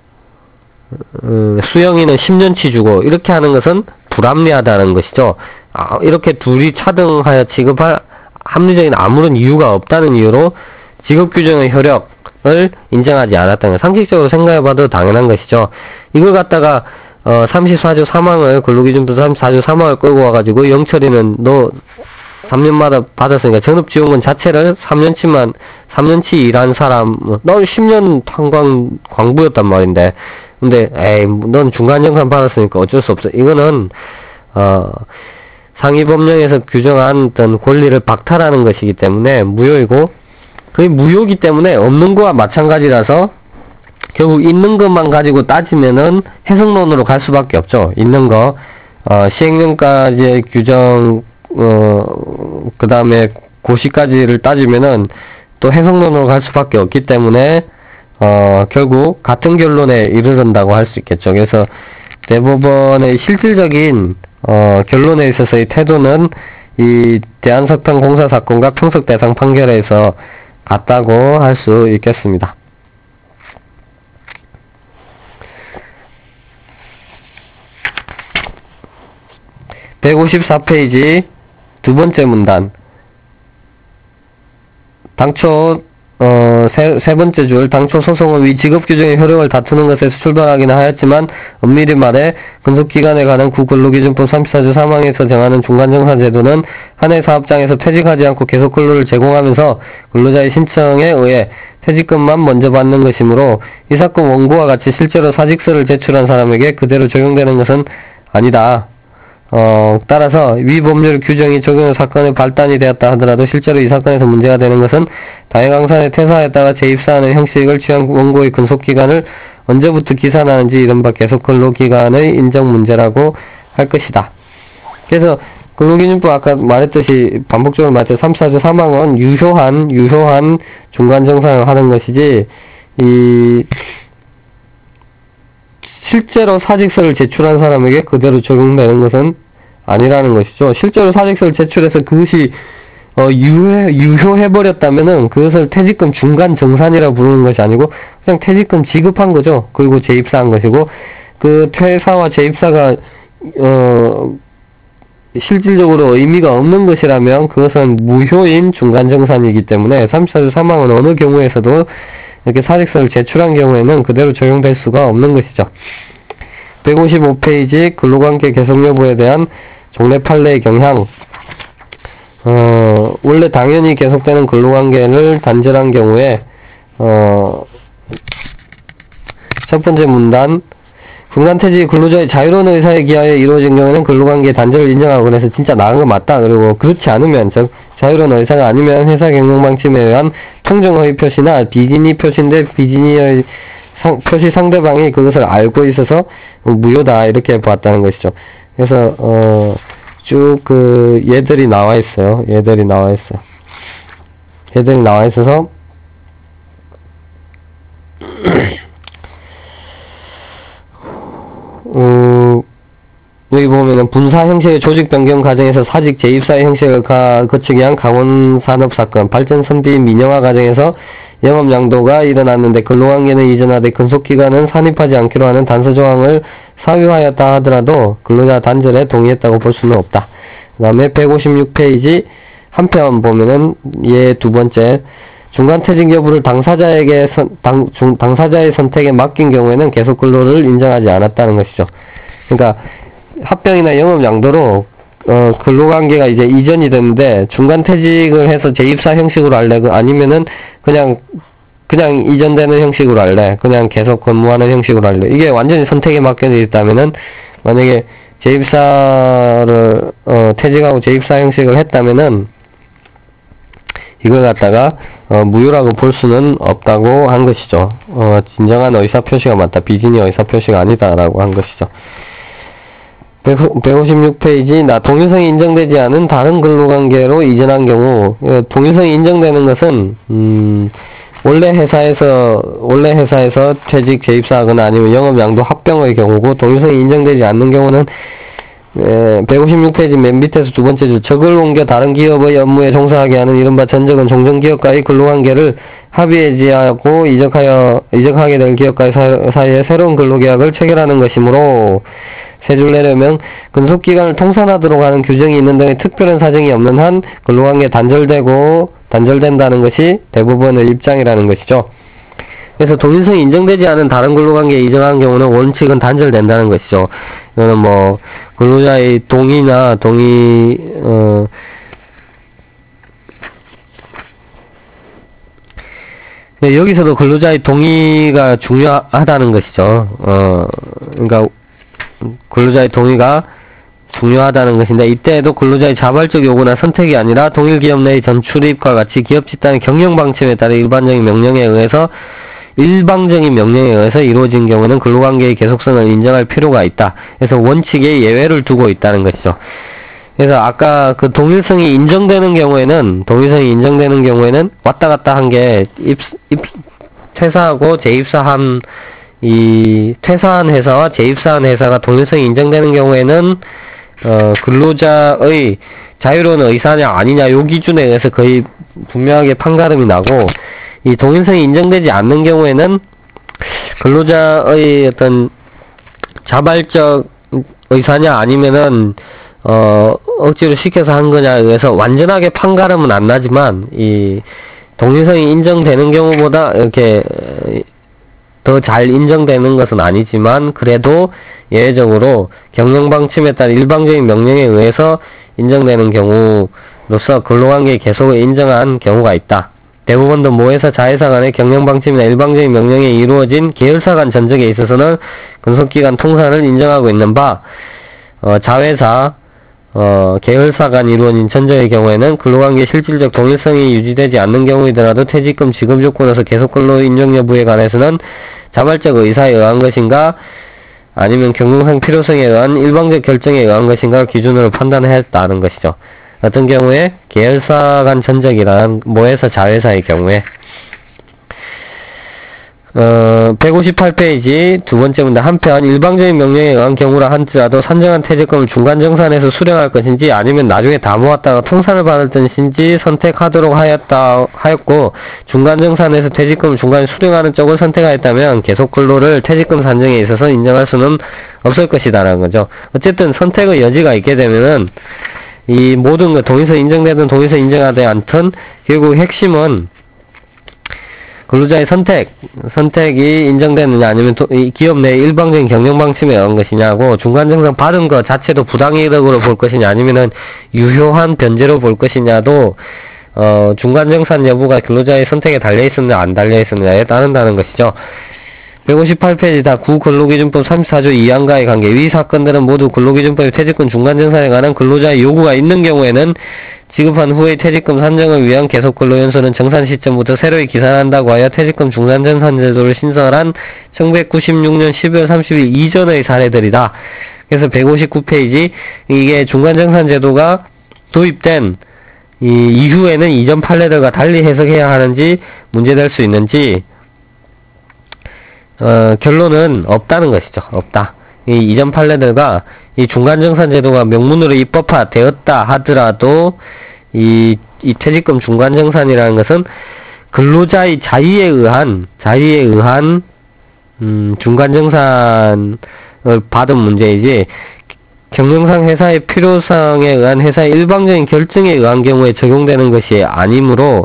수영이는 10년치 주고, 이렇게 하는 것은 불합리하다는 것이죠. 이렇게 둘이 차등하여 취급할 합리적인 아무런 이유가 없다는 이유로 직업규정의 효력을 인정하지 않았다는 것. 상식적으로 생각해봐도 당연한 것이죠. 이걸 갖다가 34조 3항을 근로기준부 34조 3항을 끌고 와가지고 영철이는 너 3년마다 받았으니까 전업지원금 자체를 3년치 일한 사람, 넌 10년 광부였단 말인데, 근데 넌 중간정산 받았으니까 어쩔 수 없어. 이거는 상위법령에서 규정한 어떤 권리를 박탈하는 것이기 때문에 무효이고, 그게 무효이기 때문에 없는 거와 마찬가지라서 결국 있는 것만 가지고 따지면은 해석론으로 갈 수밖에 없죠. 있는 거, 시행령까지의 규정, 그 다음에 고시까지를 따지면은 또 해석론으로 갈 수밖에 없기 때문에, 결국 같은 결론에 이르른다고 할 수 있겠죠. 그래서 대법원의 실질적인, 결론에 있어서의 태도는 이 대한석탄 공사 사건과 평석 대상 판결에서 같다고 할 수 있겠습니다. 154페이지 두 번째 문단. 당초 세 번째 줄, 당초 소송은 위 직업규정의 효력을 다투는 것에서 출발하기는 하였지만 엄밀히 말해 근속기간에 관한 구근로기준법 34조 3항에서 정하는 중간정산제도는 한 해 사업장에서 퇴직하지 않고 계속 근로를 제공하면서 근로자의 신청에 의해 퇴직금만 먼저 받는 것이므로 이 사건 원고와 같이 실제로 사직서를 제출한 사람에게 그대로 적용되는 것은 아니다. 따라서 위 법률 규정이 적용된 사건의 발단이 되었다 하더라도 실제로 이 사건에서 문제가 되는 것은 다해강산에 퇴사했다가 재입사하는 형식을 취한 원고의 근속기간을 언제부터 기산하는지 이른바 계속근로기간의 인정 문제라고 할 것이다. 그래서 근로기준법 아까 말했듯이 반복적으로 말했듯이 34조 3항은 유효한 중간정산을 하는 것이지 실제로 사직서를 제출한 사람에게 그대로 적용되는 것은 아니라는 것이죠. 실제로 사직서를 제출해서 그것이 유효해버렸다면은 그것을 퇴직금 중간정산이라고 부르는 것이 아니고 그냥 퇴직금 지급한 거죠. 그리고 재입사한 것이고, 그 퇴사와 재입사가 실질적으로 의미가 없는 것이라면 그것은 무효인 중간정산이기 때문에 34조 3항은 어느 경우에서도 이렇게 사직서를 제출한 경우에는 그대로 적용될 수가 없는 것이죠. 155페이지 근로관계 개선 여부에 대한 종래 판례의 경향. 원래 당연히 계속되는 근로관계를 단절한 경우에 첫 번째 문단, 중간퇴직이 근로자의 자유로운 의사에 기하여 이루어진 경우에는 근로관계 단절을 인정하고, 그래서 진짜 나간 거 맞다. 그리고 그렇지 않으면, 즉 자유로운 의사가 아니면 회사 경영방침에 의한 통정허위 표시나 비진의 표시인데 비진의의 표시 상대방이 그것을 알고 있어서 무효다, 이렇게 봤다는 것이죠. 그래서 쭉 얘들이 나와 있어요. 얘들이 나와 있어서 여기 보면은 분사 형식의 조직 변경 과정에서 사직 재입사의 형식을 거치게 한 강원산업사건, 발전 선비 민영화 과정에서 영업 양도가 일어났는데 근로관계는 이전하되 근속기간은 산입하지 않기로 하는 단서 조항을 사유하였다 하더라도 근로자 단절에 동의했다고 볼 수는 없다. 그 다음에 156페이지 한편 보면은 두 번째, 중간퇴직 여부를 당사자의 선택에 맡긴 경우에는 계속 근로를 인정하지 않았다는 것이죠. 그러니까 합병이나 영업 양도로 근로관계가 이제 이전이 됐는데 중간퇴직을 해서 재입사 형식으로 할래? 아니면은 그냥 이전되는 형식으로 할래? 그냥 계속 근무하는 형식으로 할래? 이게 완전히 선택에 맡겨져 있다면은, 만약에 재입사를 퇴직하고 재입사 형식을 했다면은 이걸 갖다가 무효라고 볼 수는 없다고 한 것이죠. 진정한 의사표시가 맞다, 비진의 의사표시가 아니다라고 한 것이죠. 156페이지, 동일성이 인정되지 않은 다른 근로관계로 이전한 경우, 동일성이 인정되는 것은 원래 회사에서 퇴직 재입사하거나 아니면 영업 양도 합병의 경우고, 동일성이 인정되지 않는 경우는 156페이지 맨 밑에서 두 번째 줄, 적을 옮겨 다른 기업의 업무에 종사하게 하는 이른바 전적은 종전기업과의 근로관계를 합의해지하고 이적하게 될 기업과의 사이에 새로운 근로계약을 체결하는 것이므로, 세 줄 내려면 근속기간을 통산하도록 하는 규정이 있는 등의 특별한 사정이 없는 한 근로관계 단절된다는 것이 대부분의 입장이라는 것이죠. 그래서 동일성이 인정되지 않은 다른 근로관계에 이적한 경우는 원칙은 단절된다는 것이죠. 이거는 뭐 근로자의 동의나 여기서도 근로자의 동의가 중요하다는 것이죠. 그러니까 근로자의 동의가 중요하다는 것인데, 이때에도 근로자의 자발적 요구나 선택이 아니라 동일 기업 내의 전출입과 같이 기업 집단의 경영 방침에 따라 일방적인 명령에 의해서 이루어진 경우는 근로관계의 계속성을 인정할 필요가 있다. 그래서 원칙에 예외를 두고 있다는 것이죠. 그래서 아까 그 동일성이 인정되는 경우에는 왔다 갔다 한 게 퇴사하고 재입사한 퇴사한 회사와 재입사한 회사가 동일성이 인정되는 경우에는 근로자의 자유로운 의사냐 아니냐 요 기준에 의해서 거의 분명하게 판가름이 나고, 이 동일성이 인정되지 않는 경우에는 근로자의 어떤 자발적 의사냐 아니면은 억지로 시켜서 한 거냐에 의해서 완전하게 판가름은 안 나지만, 이 동일성이 인정되는 경우보다 이렇게 더 잘 인정되는 것은 아니지만, 그래도 예외적으로 경영방침에 따른 일방적인 명령에 의해서 인정되는 경우로서 근로관계의 계속을 인정한 경우가 있다. 대부분도 모회사 자회사 간의 경영방침이나 일방적인 명령에 이루어진 계열사 간 전적에 있어서는 근속기간 통산을 인정하고 있는 바, 자회사, 계열사 간 이루어진 전적의 경우에는 근로관계의 실질적 동일성이 유지되지 않는 경우이더라도 퇴직금 지급 조건에서 계속 근로 인정 여부에 관해서는 자발적 의사에 의한 것인가 아니면 경영상 필요성에 의한 일방적 결정에 의한 것인가를 기준으로 판단해야 했다는 것이죠. 어떤 경우에 계열사 간 전적이란 모회사 자회사의 경우에 158페이지 두 번째 문제, 한편 일방적인 명령에 의한 경우라 한지라도 산정한 퇴직금을 중간정산해서 수령할 것인지 아니면 나중에 다 모았다가 통산을 받을 것인지 선택하도록 하였고, 중간정산해서 퇴직금을 중간에 수령하는 쪽을 선택하였다면 계속 근로를 퇴직금 산정에 있어서 인정할 수는 없을 것이다라는 거죠. 어쨌든 선택의 여지가 있게 되면은 이 모든 것 동의서 인정되든 동의서 인정하지 않든 결국 핵심은 근로자의 선택이 인정되느냐 아니면 이 기업 내 일방적인 경영방침에 의한 것이냐고, 중간정산 받은 것 자체도 부당이득으로 볼 것이냐 아니면은 유효한 변제로 볼 것이냐도 중간정산 여부가 근로자의 선택에 달려있느냐 안 달려있느냐에 따른다는 것이죠. 158페이지 다 구근로기준법 34조 2항과의 관계. 위 사건들은 모두 근로기준법의 퇴직금 중간정산에 관한 근로자의 요구가 있는 경우에는 지급한 후의 퇴직금 산정을 위한 계속 근로연수는 정산 시점부터 새로이 기산한다고 하여 퇴직금 중간정산 제도를 신설한 1996년 12월 30일 이전의 사례들이다. 그래서 159페이지 이게 중간정산 제도가 도입된 이후에는 이전 판례들과 달리 해석해야 하는지 문제될 수 있는지 결론은 없다는 것이죠. 없다. 이 이전 판례들과 이 중간정산 제도가 명문으로 입법화되었다 하더라도 이 퇴직금 중간정산이라는 것은 근로자의 자의에 의한 중간정산을 받은 문제이지, 경영상 회사의 필요성에 의한 회사의 일방적인 결정에 의한 경우에 적용되는 것이 아니므로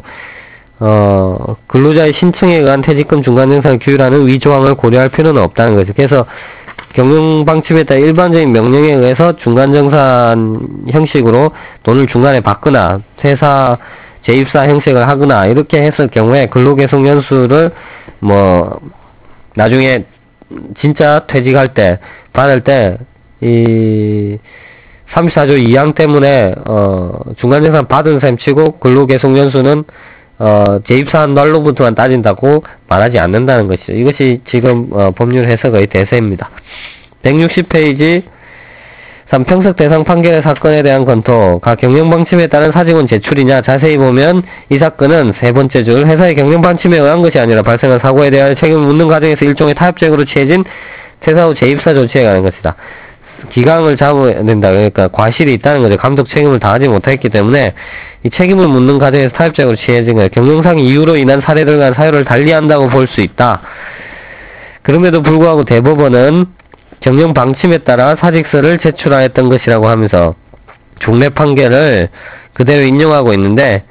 근로자의 신청에 의한 퇴직금 중간정산을 규율하는 위 조항을 고려할 필요는 없다는 거죠. 그래서 경영방침에 따라 일반적인 명령에 의해서 중간정산 형식으로 돈을 중간에 받거나 퇴사, 재입사 형식을 하거나 이렇게 했을 경우에 근로계속연수를 나중에 진짜 퇴직할 때 받을 때 이 34조 2항 때문에 중간정산 받은 셈 치고 근로계속연수는 재입사한 날로부터만 따진다고 말하지 않는다는 것이죠. 이것이 지금 법률 해석의 대세입니다. 160페이지 3. 평석 대상 판결의 사건에 대한 검토. 각 경영방침에 따른 사직원 제출이냐. 자세히 보면 이 사건은 세 번째 줄 회사의 경영방침에 의한 것이 아니라 발생한 사고에 대한 책임을 묻는 과정에서 일종의 타협적으로 취해진 퇴사 후 재입사 조치에 관한 것이다. 기강을 잡아야 된다. 그러니까 과실이 있다는 거죠. 감독 책임을 다하지 못했기 때문에 이 책임을 묻는 과정에서 타협적으로 취해진 거예요. 경영상 이유로 인한 사례들과 사유를 달리한다고 볼 수 있다. 그럼에도 불구하고 대법원은 경영 방침에 따라 사직서를 제출하였던 것이라고 하면서 종래 판결을 그대로 인용하고 있는데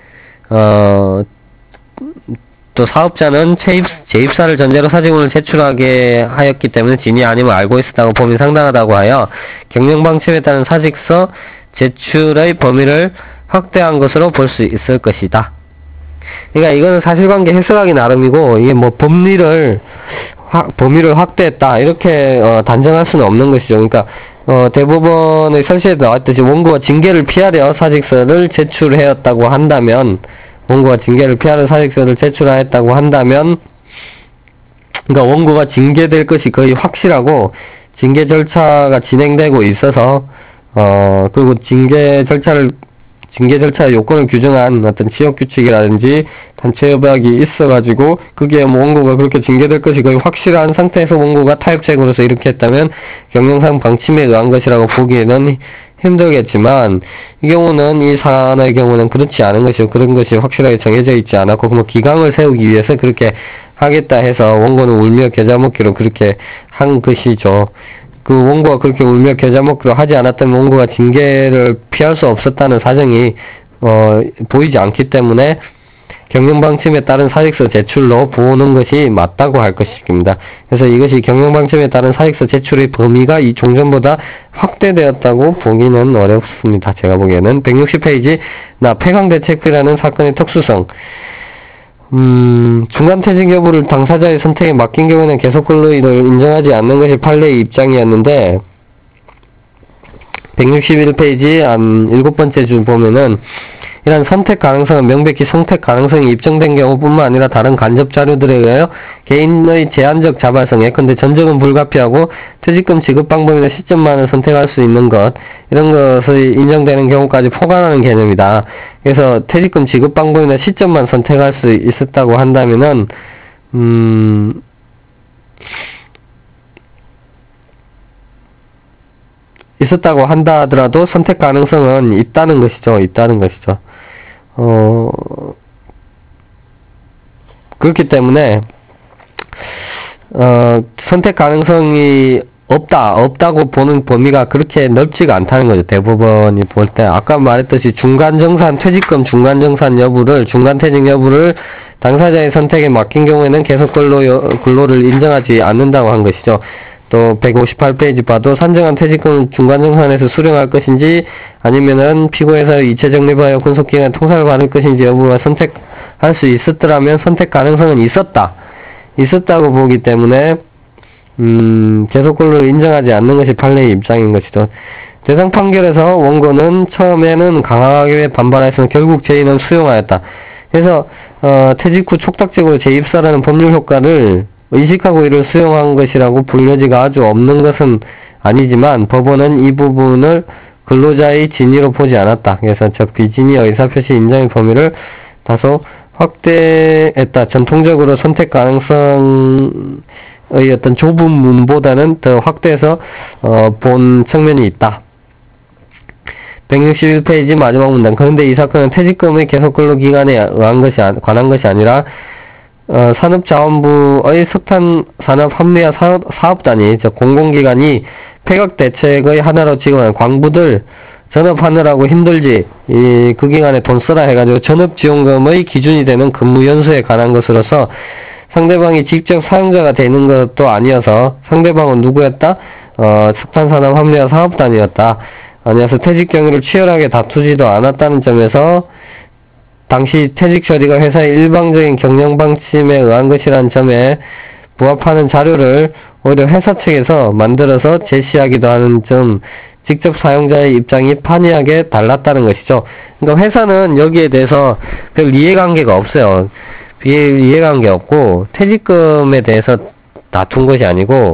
또 사업자는 재입사를 전제로 사직문을 제출하게 하였기 때문에 진위 아님을 알고 있었다고 범위 상당하다고 하여 경영 방침에 따른 사직서 제출의 범위를 확대한 것으로 볼 수 있을 것이다. 그러니까 이거는 사실관계 해석하기 나름이고 이게 뭐 범위를 확대했다 이렇게 단정할 수는 없는 것이죠. 그러니까 대법원의 설시에 나왔듯이 원고가 징계를 피하려 사직서를 제출하였다고 한다면 원고가 징계를 피하려 사직서를 제출하였다고 한다면 그러니까 원고가 징계될 것이 거의 확실하고 징계 절차가 진행되고 있어서 그리고 징계 절차의 요건을 규정한 어떤 취업규칙이라든지 단체협약이 있어가지고 그게 뭐 원고가 그렇게 징계될 것이 거의 확실한 상태에서 원고가 타협책으로서 이렇게 했다면 경영상 방침에 의한 것이라고 보기에는 힘들겠지만 이 경우는 이 사안의 경우는 그렇지 않은 것이고 그런 것이 확실하게 정해져 있지 않았고 뭐 기강을 세우기 위해서 그렇게 하겠다 해서 원고는 울며 겨자 먹기로 그렇게 한 것이죠. 그 원고가 그렇게 울며 겨자 먹기로 하지 않았다면 원고가 징계를 피할 수 없었다는 사정이 보이지 않기 때문에 경영방침에 따른 사직서 제출로 보는 것이 맞다고 할 것입니다. 그래서 이것이 경영방침에 따른 사직서 제출의 범위가 이 종전보다 확대되었다고 보기는 어렵습니다. 제가 보기에는 160페이지 폐강대책비라는 사건의 특수성 중간퇴직 여부를 당사자의 선택에 맡긴 경우에는 계속 근로인을 인정하지 않는 것이 판례의 입장이었는데 161페이지 7번째 줄 보면은 이런 선택 가능성은 명백히 선택 가능성이 입증된 경우뿐만 아니라 다른 간접 자료들에 의하여 개인의 제한적 자발성, 예컨대 전적은 불가피하고 퇴직금 지급 방법이나 시점만을 선택할 수 있는 것, 이런 것이 인정되는 경우까지 포괄하는 개념이다. 그래서 퇴직금 지급 방법이나 시점만 선택할 수 있었다고 한다면은 있었다고 한다 하더라도 선택 가능성은 있다는 것이죠. 그렇기 때문에 선택 가능성이 없다고 보는 범위가 그렇게 넓지가 않다는 거죠. 대법원이 볼 때 아까 말했듯이 중간정산, 퇴직금 중간정산 여부를, 중간퇴직 여부를 당사자의 선택에 맡긴 경우에는 계속 근로를 인정하지 않는다고 한 것이죠. 또 158페이지 봐도 산정한 퇴직금을 중간정산에서 수령할 것인지 아니면은 피고에서 이체적립하여 군속기간에 통사를 받을 것인지 여부를 선택할 수 있었더라면 선택 가능성은 있었다고 보기 때문에 계속 근로를 인정하지 않는 것이 판례의 입장인 것이죠. 대상 판결에서 원고는 처음에는 강하게 반발했으나 결국 제의는 수용하였다. 그래서 퇴직 후 촉탁적으로 재입사라는 법률 효과를 의식하고 이를 수용한 것이라고 볼 여지가 아주 없는 것은 아니지만 법원은 이 부분을 근로자의 진위로 보지 않았다. 그래서 저 비진위 의사표시 인정의 범위를 다소 확대했다. 전통적으로 선택 가능성의 어떤 좁은 문보다는 더 확대해서 본 측면이 있다. 161페이지 마지막 문단. 그런데 이 사건은 퇴직금의 계속 근로 기간에 관한 것이 아니라 산업자원부의 석탄 산업 합리화 사업단이 공공기관이 폐각 대책의 하나로 지원한 광부들 전업하느라고 힘들지 그 기간에 돈 쓰라 해가지고 전업지원금의 기준이 되는 근무 연수에 관한 것으로서 상대방이 직접 사용자가 되는 것도 아니어서 상대방은 누구였다? 석탄산업 합리화 사업단이었다. 아니어서 퇴직 경위를 치열하게 다투지도 않았다는 점에서 당시 퇴직 처리가 회사의 일방적인 경영 방침에 의한 것이라는 점에 부합하는 자료를 오히려 회사 측에서 만들어서 제시하기도 하는 점, 직접 사용자의 입장이 판이하게 달랐다는 것이죠. 그러니까 회사는 여기에 대해서 별 이해관계가 없어요. 이해관계 없고 퇴직금에 대해서 다툰 것이 아니고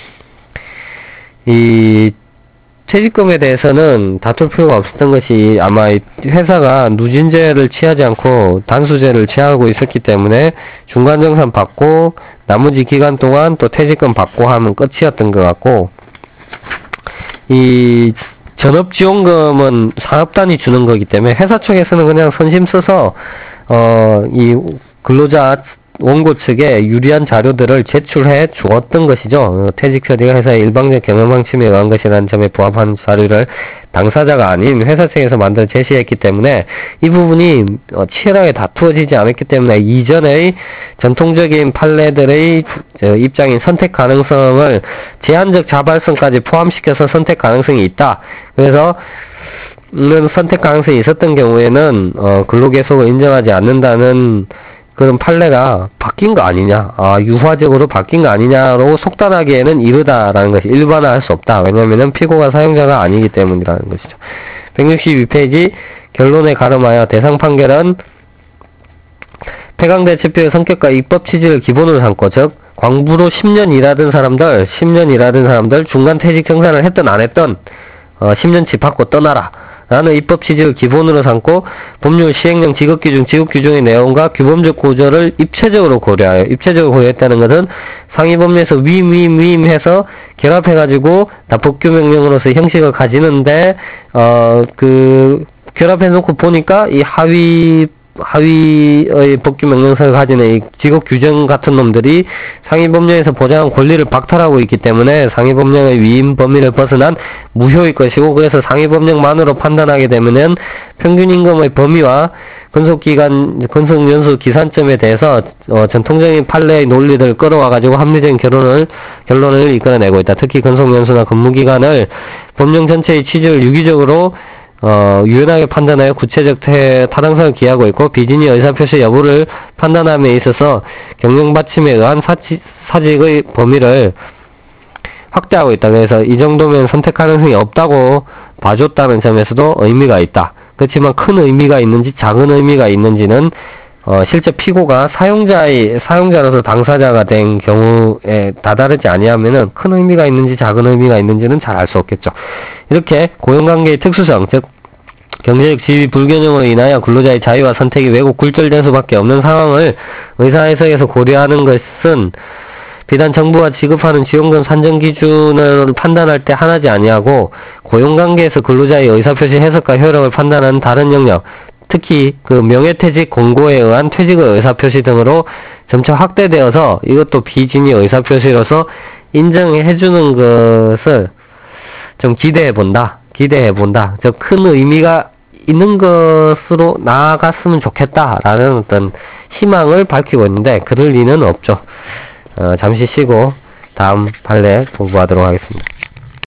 이 퇴직금에 대해서는 다툴 필요가 없었던 것이 아마 회사가 누진제를 취하지 않고 단수제를 취하고 있었기 때문에 중간정산 받고 나머지 기간 동안 또 퇴직금 받고 하면 끝이었던 것 같고 이 전업지원금은 사업단이 주는 거기 때문에 회사 측에서는 그냥 선심 써서 이 근로자 원고 측에 유리한 자료들을 제출해 주었던 것이죠. 퇴직 처리가 회사의 일방적 경영 방침에 의한 것이라는 점에 부합한 자료를 당사자가 아닌 회사 측에서 만들어 제시했기 때문에 이 부분이 치열하게 다투어지지 않았기 때문에 이전의 전통적인 판례들의 입장인 선택 가능성을 제한적 자발성까지 포함시켜서 선택 가능성이 있다. 그래서 이런 선택 가능성이 있었던 경우에는 근로계속을 인정하지 않는다는 그런 판례가 바뀐 거 아니냐, 유화적으로 바뀐 거 아니냐로 속단하기에는 이르다라는 것이 일반화할 수 없다. 왜냐하면 피고가 사용자가 아니기 때문이라는 것이죠. 162페이지 결론에 가름하여 대상 판결은 폐강대체표의 성격과 입법 취지를 기본으로 삼고, 즉 광부로 10년 일하던 사람들, 중간 퇴직 정산을 했든 안 했든 10년치 받고 떠나라 라는 입법 취지를 기본으로 삼고 법률 시행령 지급규정의 내용과 규범적 구조를 입체적으로 고려했다는 것은 상위법률에서 위임해서 결합해가지고 다 법규명령으로서 형식을 가지는데 결합해놓고 보니까 이 하위의 법규명령서를 가지는 이 직업규정 같은 놈들이 상위법령에서 보장한 권리를 박탈하고 있기 때문에 상위법령의 위임 범위를 벗어난 무효일 것이고, 그래서 상위법령만으로 판단하게 되면은 평균임금의 범위와 근속연수 기산점에 대해서 전통적인 판례의 논리들을 끌어와가지고 합리적인 결론을 이끌어내고 있다. 특히 근속연수나 근무기간을 법령 전체의 취지를 유기적으로 유연하게 판단하여 구체적 타당성을 기하고 있고, 비진의 의사표시 여부를 판단함에 있어서 경영받침에 의한 사직의 범위를 확대하고 있다. 그래서 이 정도면 선택 가능성이 없다고 봐줬다는 점에서도 의미가 있다. 그렇지만 큰 의미가 있는지 작은 의미가 있는지는 실제 피고가 사용자로서 당사자가 된 경우에 다다르지 아니하면은 큰 의미가 있는지 작은 의미가 있는지는 잘 알 수 없겠죠. 이렇게 고용관계의 특수성, 즉 경제적 지위 불균형으로 인하여 근로자의 자유와 선택이 왜곡 굴절될 수밖에 없는 상황을 의사해석에서 고려하는 것은 비단 정부가 지급하는 지원금 산정 기준을 판단할 때 하나지 아니하고 고용관계에서 근로자의 의사표시 해석과 효력을 판단하는 다른 영역, 특히 그 명예퇴직 공고에 의한 퇴직의 의사표시 등으로 점차 확대되어서 이것도 비진의 의사표시로서 인정해주는 것을 좀 기대해본다. 즉 큰 의미가 있는 것으로 나아갔으면 좋겠다라는 어떤 희망을 밝히고 있는데 그럴 리는 없죠. 잠시 쉬고 다음 판례 공부하도록 하겠습니다.